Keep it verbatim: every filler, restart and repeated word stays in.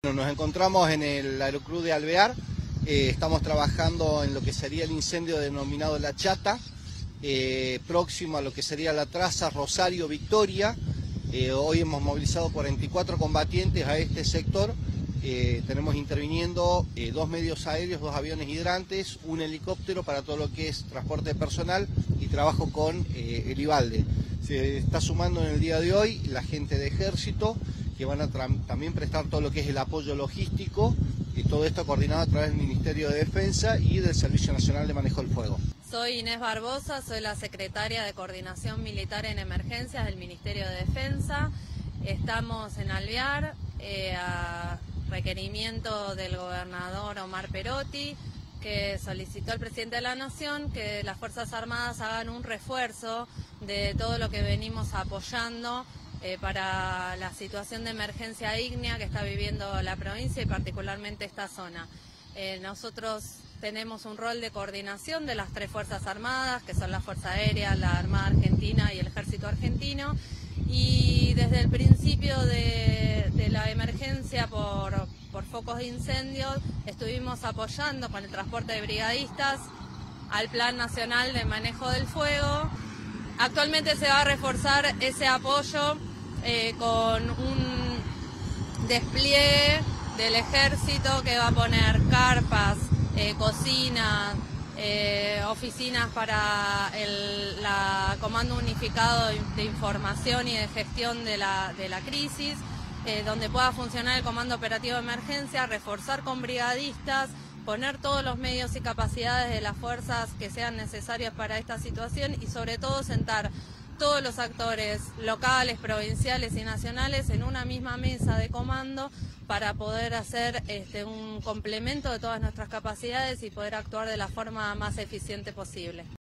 Bueno, nos encontramos en el Aeroclub de Alvear, eh, estamos trabajando en lo que sería el incendio denominado La Chata, eh, próximo a lo que sería la traza Rosario-Victoria. Eh, hoy hemos movilizado cuarenta y cuatro combatientes a este sector, eh, tenemos interviniendo eh, dos medios aéreos, dos aviones hidrantes, un helicóptero para todo lo que es transporte personal y trabajo con eh, el Ivalde. Se está sumando en el día de hoy la gente de Ejército, que van a también prestar todo lo que es el apoyo logístico, y todo esto coordinado a través del Ministerio de Defensa y del Servicio Nacional de Manejo del Fuego. Soy Inés Barbosa, soy la secretaria de Coordinación Militar en Emergencias del Ministerio de Defensa. Estamos en Alvear, eh, a requerimiento del gobernador Omar Perotti, que solicitó al presidente de la Nación que las Fuerzas Armadas hagan un refuerzo de todo lo que venimos apoyando eh, para la situación de emergencia ígnea que está viviendo la provincia y particularmente esta zona. Eh, nosotros tenemos un rol de coordinación de las tres Fuerzas Armadas, que son la Fuerza Aérea, la Armada Argentina y el Ejército Argentino, y desde el principio de, de la emergencia por, por focos de incendios estuvimos apoyando con el transporte de brigadistas al Plan Nacional de Manejo del Fuego. Actualmente se va a reforzar ese apoyo eh, con un despliegue del Ejército que va a poner carpas, eh, cocinas, eh, oficinas para el la Comando Unificado de Información y de Gestión de la, de la Crisis, eh, donde pueda funcionar el Comando Operativo de Emergencia, reforzar con brigadistas, poner todos los medios y capacidades de las fuerzas que sean necesarias para esta situación y sobre todo sentar todos los actores locales, provinciales y nacionales en una misma mesa de comando para poder hacer este, un complemento de todas nuestras capacidades y poder actuar de la forma más eficiente posible.